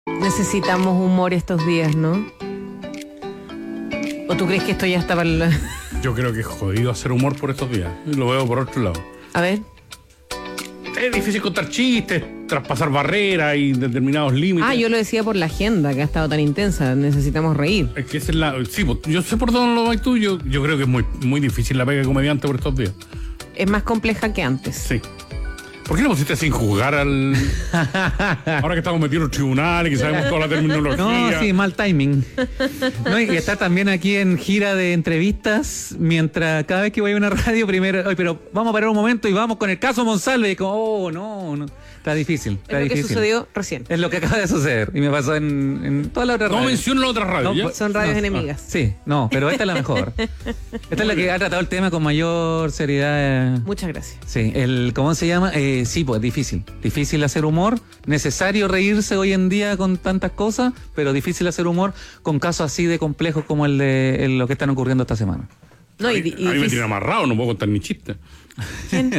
Necesitamos humor estos días, ¿no? ¿O tú crees que esto ya está para el... Yo creo que es jodido hacer humor por estos días. Lo veo por otro lado. A ver. Es difícil contar chistes, traspasar barreras y determinados límites. Ah, yo lo decía por la agenda, que ha estado tan intensa. Necesitamos reír. Es que esa es la... Sí, pues, yo sé por dónde lo vas tú. Yo creo que es muy difícil la pega de comediante por estos días. Es más compleja que antes. Sí. ¿Por qué lo pusiste sin juzgar al...? Ahora que estamos metidos en los tribunales, que sabemos toda la terminología. No, sí, mal timing. No, y está también aquí en gira de entrevistas, mientras cada vez que voy a una radio, primero, oye, pero vamos a parar un momento y vamos con el caso Monsalve. Y como, oh, no. Está difícil. Es lo que sucedió recién. Es lo que acaba de suceder. Y me pasó en todas las otras radios. No menciono la otra radio, ¿ya? Son radios enemigas. Sí, no, pero esta es la mejor. Esta es la que ha tratado el tema con mayor seriedad. Muchas gracias. Sí, ¿cómo se llama? Sí, pues difícil. Difícil hacer humor. Necesario reírse hoy en día con tantas cosas, pero difícil hacer humor con casos así de complejos como el de lo que están ocurriendo esta semana. No, a mí me tiene amarrado, no puedo contar ni chistes. ¿Quién?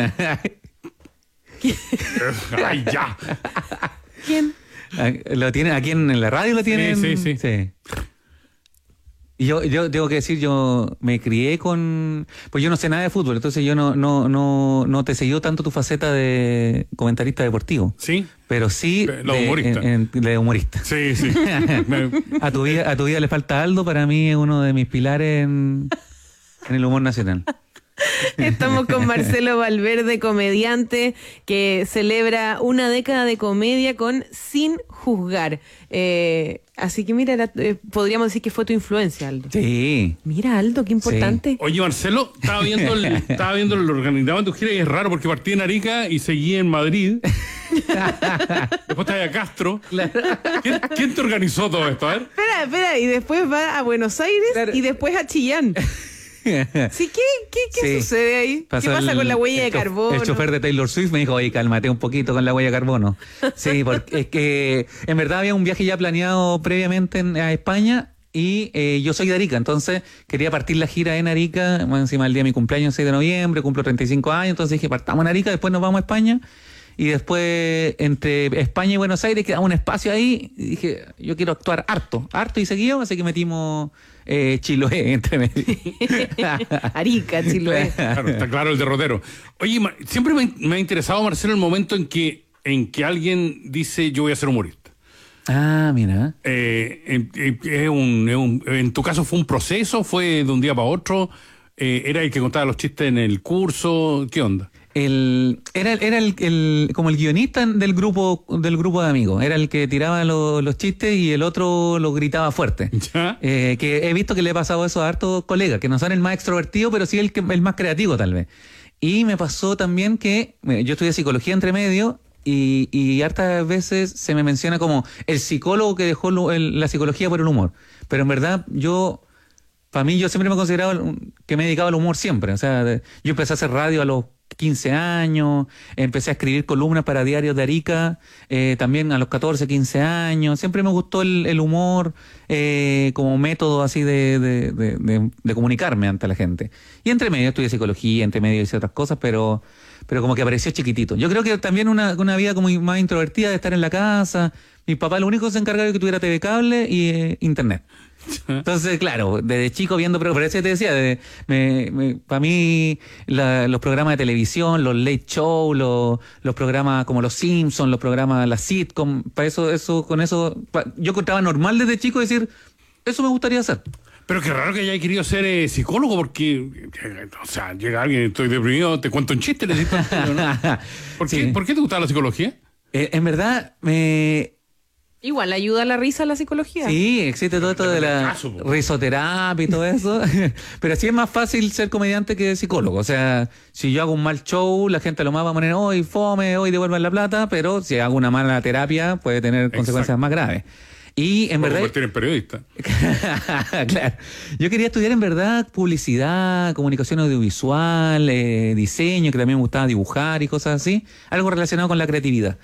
Ay, ya. ¿Quién? ¿Lo tienen aquí en la radio? ¿Lo tienen? Sí. Y yo tengo que decir, yo me crié con... Pues yo no sé nada de fútbol, entonces yo no te seguí tanto tu faceta de comentarista deportivo. ¿Sí? Pero sí... La humorista. De humorista. Sí. A tu vida le falta Aldo, para mí es uno de mis pilares en el humor nacional. Estamos con Marcelo Valverde, comediante que celebra una década de comedia con Sin Juzgar. Así que mira, podríamos decir que fue tu influencia, Aldo. Sí. Mira, Aldo, qué importante. Sí. Oye, Marcelo, estaba viendo el organigrama de tu gira y es raro porque partí en Arica y seguí en Madrid. Después estaba a Castro. Claro. ¿Quién te organizó todo esto? A ver. Espera, y después va a Buenos Aires, claro, y después a Chillán. Sí, ¿qué sucede ahí? ¿Qué pasa con la huella de carbono? El chofer de Taylor Swift me dijo, oye, cálmate un poquito con la huella de carbono. Sí, porque es que en verdad había un viaje ya planeado previamente a España y yo soy de Arica, entonces quería partir la gira en Arica, bueno, encima del día de mi cumpleaños, 6 de noviembre, cumplo 35 años, entonces dije, partamos en Arica, después nos vamos a España. Y después, entre España y Buenos Aires, quedaba un espacio ahí. Y dije, yo quiero actuar harto y seguido. Así que metimos Chiloé entre medio. Arica, Chiloé. Claro, está claro el derrotero. Oye, siempre me ha interesado, Marcelo, el momento en que alguien dice, yo voy a ser humorista. Ah, mira. En tu caso, ¿fue un proceso? ¿Fue de un día para otro? ¿Era el que contaba los chistes en el curso? ¿Qué onda? Era como el guionista del grupo de amigos. Era el que tiraba los chistes y el otro lo gritaba fuerte. ¿Ya? Que he visto que le he pasado eso a hartos colegas, que no son el más extrovertido, pero sí el más creativo tal vez. Y me pasó también que yo estudié psicología entre medio y hartas veces se me menciona como el psicólogo que dejó la psicología por el humor. Pero en verdad para mí yo siempre me he considerado que me he dedicado al humor siempre. O sea, yo empecé a hacer radio a los 15 años, empecé a escribir columnas para diarios de Arica, también a los 14, 15 años. Siempre me gustó el humor como método así de comunicarme ante la gente. Y entre medio estudié psicología, entre medio hice otras cosas, pero como que apareció chiquitito. Yo creo que también una vida como más introvertida, de estar en la casa. Mi papá lo único que se encargaba de que tuviera TV cable y internet. Entonces, claro, desde chico viendo, pero por eso te decía, para mí los programas de televisión, los late show, los programas como los Simpsons, los programas, las sitcom, para eso, yo encontraba normal desde chico decir, eso me gustaría hacer. Pero qué raro que haya querido ser psicólogo, porque, o sea, llega alguien, estoy deprimido, te cuento un chiste, necesito un chiste, ¿no? ¿Por qué te gustaba la psicología? En verdad, igual ayuda a la risa a la psicología. Sí, existe todo esto de la risoterapia y todo eso. Pero sí es más fácil ser comediante que psicólogo. O sea, si yo hago un mal show, la gente lo más va a poner, hoy fome, hoy devuelvan la plata. Pero si hago una mala terapia, puede tener consecuencias más graves. Y en verdad. Convertir en periodista. Claro. Yo quería estudiar en verdad publicidad, comunicación audiovisual, diseño, que también me gustaba dibujar y cosas así. Algo relacionado con la creatividad.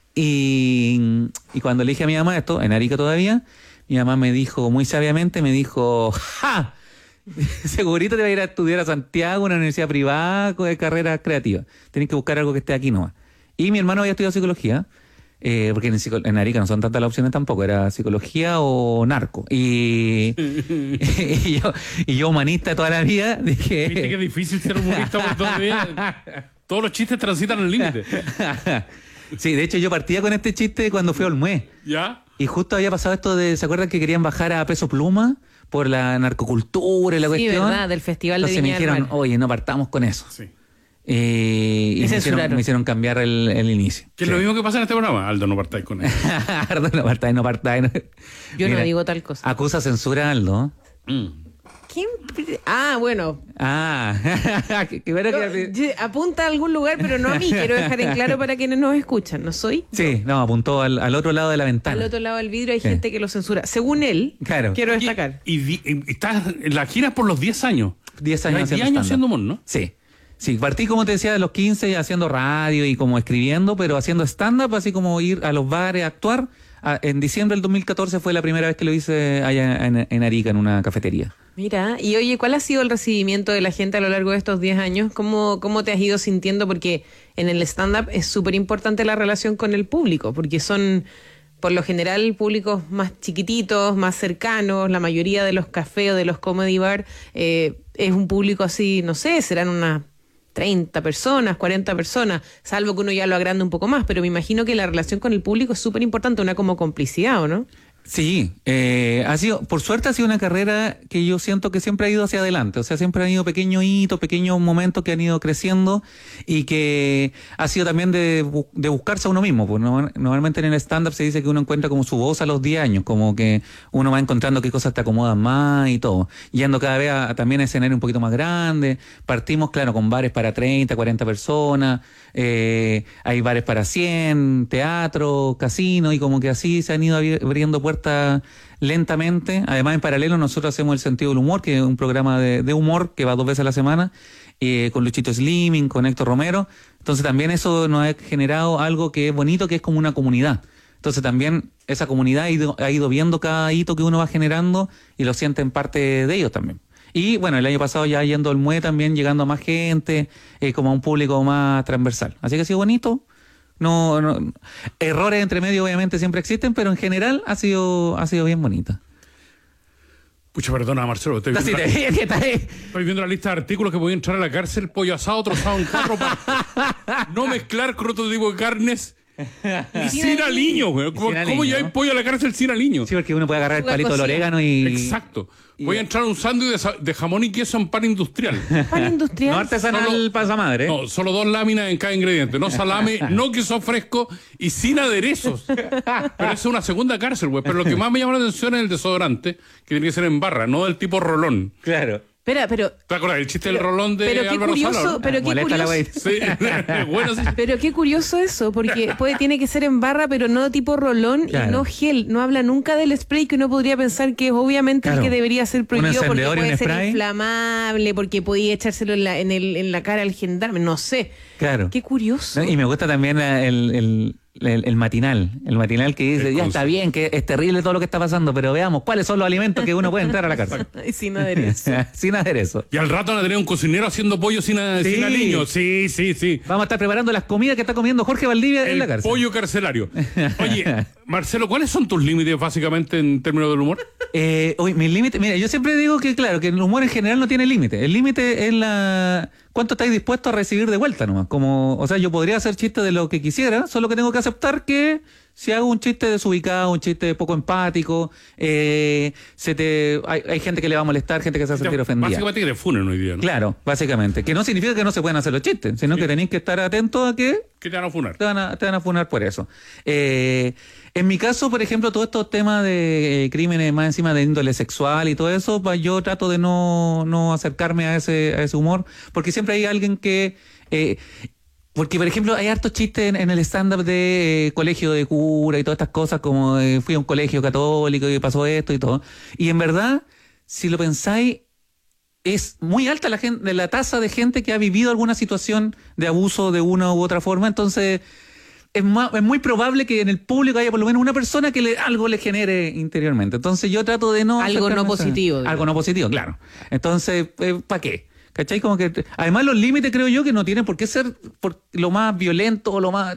Y cuando le dije a mi mamá esto, en Arica todavía, mi mamá me dijo, muy sabiamente, ¡ja! Segurito te va a ir a estudiar a Santiago, una universidad privada de carrera creativa. Tenés que buscar algo que esté aquí nomás. Y mi hermano había estudiado psicología. porque en Arica no son tantas las opciones tampoco, era psicología o narco. Y yo humanista toda la vida, dije... Viste que es difícil ser humorista por todos los chistes transitan el límite. Sí, de hecho yo partía con este chiste cuando fui a Olmué. ¿Ya? Y justo había pasado esto de, ¿se acuerdan que querían bajar a Peso Pluma por la narcocultura y la cuestión? Sí, verdad, del Festival de Entonces Viña me del dijeron, Mar. oye, no partamos con eso. Sí. Y me hicieron cambiar el inicio. Que es lo mismo que pasa en este programa. Aldo, no partáis con eso. Aldo, no partáis. Yo no Mira, digo tal cosa. Acusa censura a Aldo. ¿Quién? Ah, bueno. Qué bueno que... Apunta a algún lugar, pero no a mí. Quiero dejar en claro para quienes nos escuchan. ¿No soy? Sí, no, apuntó al otro lado de la ventana. Al otro lado del vidrio hay Sí. gente que lo censura. Según él, Claro. quiero destacar. Y estás en la gira por los 10 años. 10 años 10 años haciendo stand-up. humor, ¿no? Sí. Sí, partí, como te decía, de los 15 haciendo radio y como escribiendo, pero haciendo stand-up, así como ir a los bares a actuar. En diciembre del 2014 fue la primera vez que lo hice allá en Arica, en una cafetería. Mira, y oye, ¿cuál ha sido el recibimiento de la gente a lo largo de estos 10 años? ¿Cómo te has ido sintiendo? Porque en el stand-up es súper importante la relación con el público, porque son, por lo general, públicos más chiquititos, más cercanos. La mayoría de los cafés o de los comedy bar es un público así, no sé, serán unas 30 personas, 40 personas, salvo que uno ya lo agrande un poco más, pero me imagino que la relación con el público es súper importante, una como complicidad, ¿o no? Sí, por suerte ha sido una carrera que yo siento que siempre ha ido hacia adelante, o sea, siempre han ido pequeños hitos, pequeños momentos que han ido creciendo y que ha sido también de buscarse a uno mismo, pues normalmente en el stand-up se dice que uno encuentra como su voz a los 10 años, como que uno va encontrando qué cosas te acomodan más y todo, yendo cada vez también a escenarios un poquito más grandes. Partimos, claro, con bares para 30, 40 personas, hay bares para 100, teatro, casino, y como que así se han ido abriendo puertas lentamente. Además, en paralelo nosotros hacemos El Sentido del Humor, que es un programa de humor que va 2 veces a la semana, con Luchito Slimming, con Héctor Romero. Entonces también eso nos ha generado algo que es bonito, que es como una comunidad. Entonces también esa comunidad ha ido viendo cada hito que uno va generando y lo sienten parte de ellos también. Y bueno, el año pasado ya yendo al MUE también, llegando a más gente, como a un público más transversal. Así que ha sido bonito. No, errores entre medio obviamente siempre existen, pero en general ha sido bien bonita. Pucha, perdona, Marcelo. Estoy viendo la lista de artículos que podía entrar a la cárcel: pollo asado, trozado en 4 partes. No mezclar con otro tipo de carnes. Y sin aliño, güey. ¿Cómo ya hay pollo a la cárcel sin aliño? Sí, porque uno puede agarrar el palito del orégano y... Exacto. Voy a entrar a un sándwich de jamón y queso en pan industrial. ¿Pan industrial? No artesanal pasamadre. No, solo 2 láminas en cada ingrediente. No salame, no queso fresco y sin aderezos. Pero es una segunda cárcel, güey. Pero lo que más me llama la atención es el desodorante, que tiene que ser en barra, no del tipo rolón. Claro. Espera, pero... ¿Te acuerdas? El chiste del rolón de Álvaro Sala, ¿no? Pero qué curioso, Sí, bueno, sí. pero qué curioso eso, porque tiene que ser en barra, pero no tipo rolón, claro, y no gel. No habla nunca del spray, que uno podría pensar que es obviamente claro, el que debería ser prohibido, porque encendedor y puede un ser spray, inflamable, porque podía echárselo en la cara al gendarme, no sé. Claro. Qué curioso. Y me gusta también el matinal que dice, ya está bien, que es terrible todo lo que está pasando, pero veamos cuáles son los alimentos que uno puede entrar a la cárcel. Y sin aderezo. Sin aderezo. Y al rato van a tener un cocinero haciendo pollo sin aliño. Sí. Vamos a estar preparando las comidas que está comiendo Jorge Valdivia en la cárcel. Pollo carcelario. Oye, Marcelo, ¿cuáles son tus límites básicamente en términos del humor? Mis límites, mira, yo siempre digo que claro, que el humor en general no tiene límite. El límite es cuánto estáis dispuestos a recibir de vuelta nomás. O sea, yo podría hacer chistes de lo que quisiera, solo que tengo que aceptar que si hago un chiste desubicado, un chiste poco empático, hay gente que le va a molestar, gente que se va a sentir ofendida. Básicamente que te funen hoy día, ¿no? Claro, básicamente. Que no significa que no se puedan hacer los chistes, sino que tenéis que estar atentos a que te van a funar. Te van a funar por eso. En mi caso, por ejemplo, todos estos temas de crímenes más encima de índole sexual y todo eso, pues yo trato de no acercarme a ese humor, porque siempre hay alguien que... porque, por ejemplo, hay hartos chistes en el stand-up de colegio de cura y todas estas cosas, como fui a un colegio católico y pasó esto y todo. Y en verdad, si lo pensáis, es muy alta la tasa de gente que ha vivido alguna situación de abuso de una u otra forma. Entonces, es muy probable que en el público haya por lo menos una persona que algo le genere interiormente. Entonces, yo trato de no... Algo no positivo. Algo no positivo, claro. Entonces, ¿para qué? ¿Cachai? Como que, además, los límites creo yo que no tienen por qué ser lo más violento o lo más...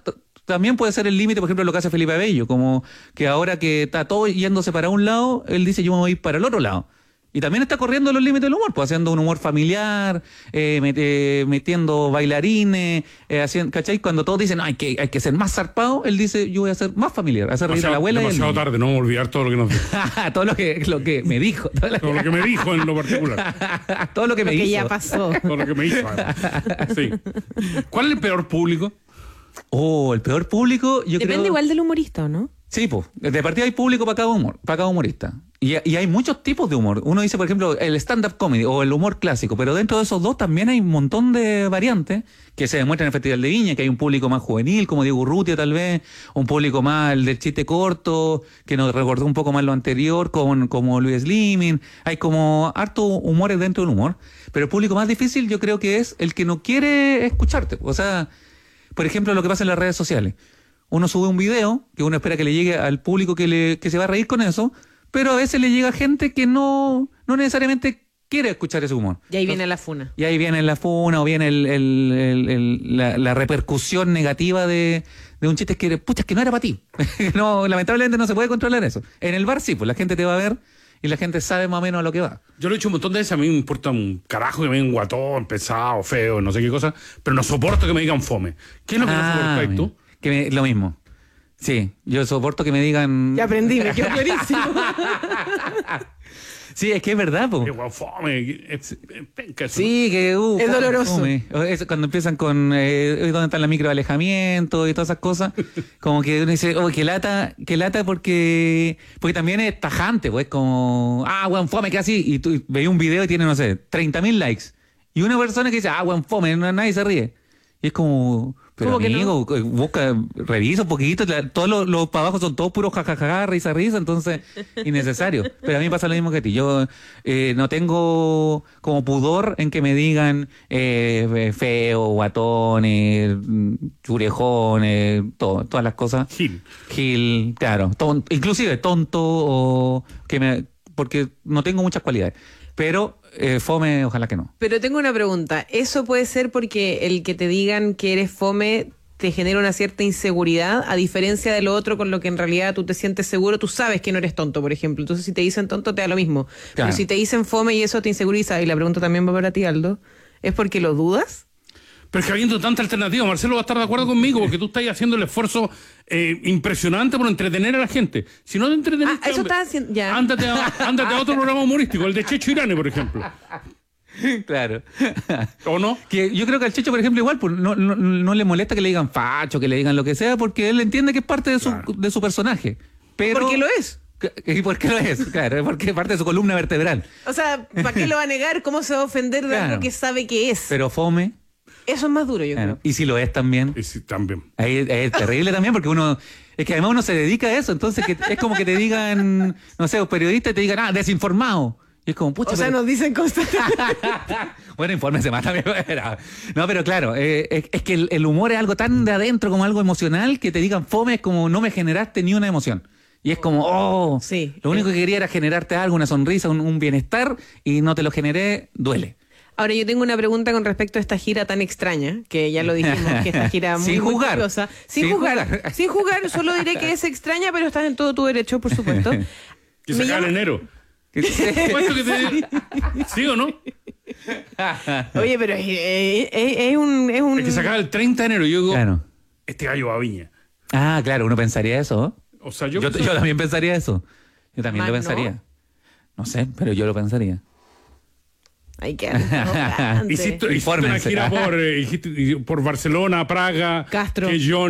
también puede ser el límite, por ejemplo, lo que hace Felipe Abello, como que ahora que está todo yéndose para un lado, él dice yo me voy a ir para el otro lado. Y también está corriendo los límites del humor, pues haciendo un humor familiar, metiendo bailarines, ¿cachai? Cuando todos dicen, no, hay que ser más zarpado, él dice, yo voy a ser más familiar, hacer reír a la abuela. Demasiado tarde, no vamos a olvidar todo lo que nos dijo. todo lo que me dijo. Todo lo que me dijo en lo particular. todo lo que me hizo. Que ya pasó. Todo lo que me hizo. Sí. ¿Cuál es el peor público? El peor público, yo creo... Depende igual del humorista, ¿no? Sí, pues, de partida hay público para cada humorista. Y hay muchos tipos de humor. Uno dice, por ejemplo, el stand-up comedy o el humor clásico, pero dentro de esos dos también hay un montón de variantes que se demuestran en el Festival de Viña, que hay un público más juvenil, como Diego Urrutia tal vez, un público más el del chiste corto, que nos recordó un poco más lo anterior, como Luis Slimming. Hay como harto humores dentro del humor, pero el público más difícil yo creo que es el que no quiere escucharte. O sea, por ejemplo, lo que pasa en las redes sociales. Uno sube un video que uno espera que le llegue al público que se va a reír con eso, pero a veces le llega gente que no necesariamente quiere escuchar ese humor. Y ahí viene la funa. Y ahí viene la funa o viene la repercusión negativa de un chiste que, pucha, que no era para ti. No, lamentablemente no se puede controlar eso. En el bar sí, pues la gente te va a ver y la gente sabe más o menos a lo que va. Yo lo he hecho un montón de veces, a mí me importa un carajo que me digan guatón, pesado, feo, no sé qué cosa, pero no soporto que me digan fome. ¿Qué es lo que no soportáis tú? Lo mismo. Sí, yo soporto que me digan... Ya aprendí, me quedó clarísimo. Sí, es que es verdad, po. Fome, es penca eso. Sí, que... es doloroso. Es cuando empiezan con dónde está la micro de alejamiento y todas esas cosas, como que uno dice, qué lata porque también es tajante, pues, como, weón, fome, que así, y tú veis un video y tiene, no sé, 30.000 likes, y una persona que dice, weón, fome, nadie se ríe, y es como... Pero amigo, revisa un poquito, todos los para abajo son todos puros jajaja, risa, entonces innecesario. Pero a mí me pasa lo mismo que a ti. Yo no tengo como pudor en que me digan feo, guatón, churejón, todas las cosas. Gil, claro. Inclusive tonto, porque no tengo muchas cualidades. Pero fome, ojalá que no. Pero tengo una pregunta. ¿Eso puede ser porque el que te digan que eres fome te genera una cierta inseguridad, a diferencia de lo otro con lo que en realidad tú te sientes seguro? Tú sabes que no eres tonto, por ejemplo. Entonces, si te dicen tonto, te da lo mismo. Claro. Pero si te dicen fome y eso te inseguriza, y la pregunta también va para ti, Aldo, ¿es porque lo dudas? Pero es que habiendo tanta alternativa, Marcelo va a estar de acuerdo conmigo, porque tú estás haciendo el esfuerzo impresionante por entretener a la gente. Si no te entretenes, eso estás haciendo ya. Ándate a otro programa humorístico, el de Checho Irane, por ejemplo. Claro. ¿O no? Que yo creo que al Checho, por ejemplo, igual pues, no le molesta que le digan facho, que le digan lo que sea, porque él entiende que es parte de su personaje. Pero... Porque lo es. ¿Y por qué lo es? Claro, porque es parte de su columna vertebral. O sea, ¿para qué lo va a negar? ¿Cómo se va a ofender de algo que sabe que es? Pero fome... Eso es más duro, yo creo. Y si lo es también. Y si también. Ahí es terrible también, porque uno... Es que además uno se dedica a eso, entonces es como que te digan, no sé, los periodistas te digan, desinformado. Y es como, pucha... O sea, nos dicen constantemente. Bueno, infórmense más también. No, pero claro, es que el humor es algo tan de adentro como algo emocional, que te digan fome es como no me generaste ni una emoción. Y es como, sí, lo único que quería era generarte algo, una sonrisa, un bienestar, y no te lo generé, duele. Ahora, yo tengo una pregunta con respecto a esta gira tan extraña, que ya lo dijimos, que esta gira muy curiosa. Sin jugar, solo diré que es extraña, pero estás en todo tu derecho, por supuesto. Que se acaba en enero. ¿Sí o no? Oye, pero es un... Es que se acaba el 30 de enero. Yo digo, claro. Este gallo va a Viña. Claro, uno pensaría eso. O sea, yo también pensaría eso. Yo también lo pensaría. No sé, pero yo lo pensaría. Hay que hiciste una gira por Barcelona, Praga, Castro,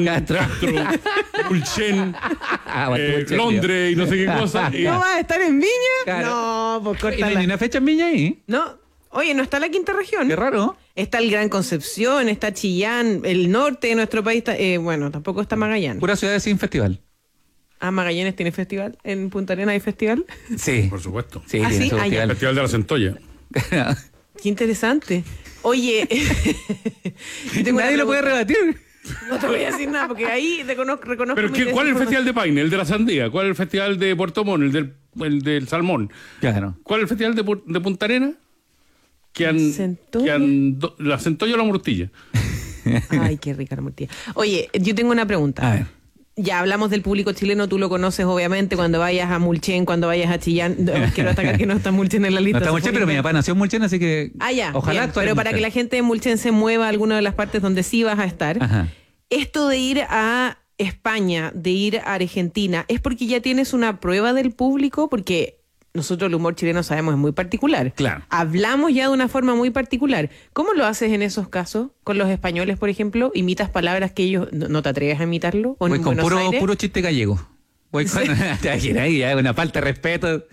Pulchen, Londres y no sé qué cosa. ¿No vas a estar en Viña? Claro. No, pues ¿Y no hay una fecha en Viña ahí? No. Oye, no está la quinta región. Qué raro. Está el Gran Concepción, está Chillán, el norte de nuestro país. Bueno, tampoco está Magallanes. Pura ciudad sin festival. Magallanes tiene festival. ¿En Punta Arenas hay festival? Sí. Por supuesto. Sí, tiene su festival. El Festival de la Centolla. Qué interesante. Oye, nadie lo puede rebatir. No te voy a decir nada, porque ahí reconozco. ¿Pero cuál es el Festival de Paine? ¿El de la sandía? ¿Cuál es el Festival de Puerto Montt? ¿El del salmón? Claro. ¿Cuál es el Festival de Punta Arenas? La centolla o la mortilla. Ay, qué rica la mortilla. Oye, yo tengo una pregunta. A ver. Ya hablamos del público chileno, tú lo conoces obviamente cuando vayas a Mulchen, cuando vayas a Chillán. No, quiero destacar que no está Mulchen en la lista. No está Mulchen, pero mi papá nació en Mulchen, así que ya. ojalá Bien, pero para que la gente de Mulchen se mueva a alguna de las partes donde sí vas a estar. Ajá. Esto de ir a España, de ir a Argentina, ¿es porque ya tienes una prueba del público? Porque nosotros el humor chileno sabemos es muy particular. Claro. Hablamos ya de una forma muy particular. ¿Cómo lo haces en esos casos? Con los españoles, por ejemplo, ¿imitas palabras que ellos no te atreves a imitarlo? ¿O voy en con Buenos Aires? puro chiste gallego. Voy con te imaginas, ya, una falta de respeto.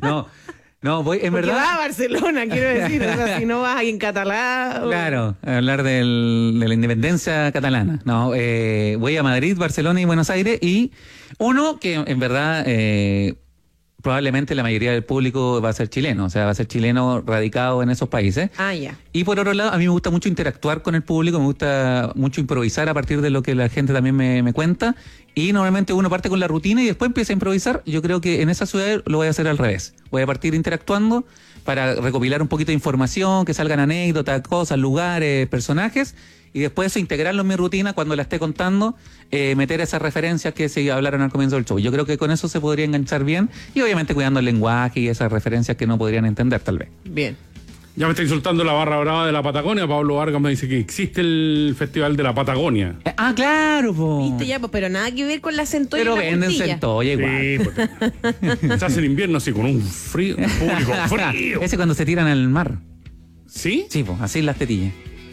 No, voy, en Porque verdad. vas a Barcelona, quiero decir. O sea, si no vas en catalán. Claro, a hablar de la independencia catalana. No, voy a Madrid, Barcelona y Buenos Aires. Y uno que en verdad probablemente la mayoría del público va a ser chileno, o sea, va a ser chileno radicado en esos países. Ah, ya. Y por otro lado, a mí me gusta mucho interactuar con el público, me gusta mucho improvisar a partir de lo que la gente también me cuenta. Y normalmente uno parte con la rutina y después empieza a improvisar. Yo creo que en esa ciudad lo voy a hacer al revés. Voy a partir interactuando para recopilar un poquito de información, que salgan anécdotas, cosas, lugares, personajes. Y después eso integrarlo en mi rutina cuando la esté contando, meter esas referencias que se hablaron al comienzo del show. Yo creo que con eso se podría enganchar bien y obviamente cuidando el lenguaje y esas referencias que no podrían entender tal vez. Bien. Ya me está insultando la barra brava de la Patagonia. Pablo Vargas me dice que existe el Festival de la Patagonia. Claro, po. Viste ya, pues, pero nada que ver con la centolla. Pero y la venden mortilla. centolla igual. Sí, pues, se hace en invierno así con un frío, un público frío. Ese cuando se tiran al mar. ¿Sí? Sí, pues, así las tetillas.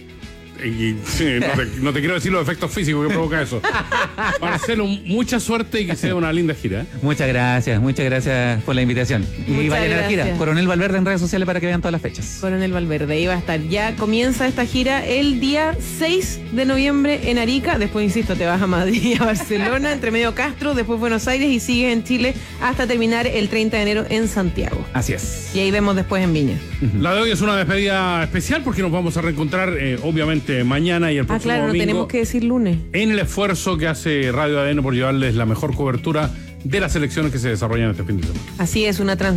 Y, sí, no te quiero decir los efectos físicos que provoca eso. Marcelo, mucha suerte y que sea una linda gira. Muchas gracias por la invitación. Y Muchas vayan a la gira. gracias. Coronel Valverde en redes sociales para que vean todas las fechas. Coronel Valverde, ahí va a estar. Ya comienza esta gira el día 6 de noviembre en Arica. Después, insisto, te vas a Madrid y a Barcelona, entre medio Castro, después Buenos Aires y sigues en Chile hasta terminar el 30 de enero en Santiago. Así es. Y ahí vemos después en Viña. La de hoy es una despedida especial porque nos vamos a reencontrar obviamente mañana y el próximo Claro, no domingo tenemos que decir lunes. en el esfuerzo que hace Radio ADN por llevarles la mejor cobertura de las elecciones que se desarrollan este fin de semana. Así es, una transmisión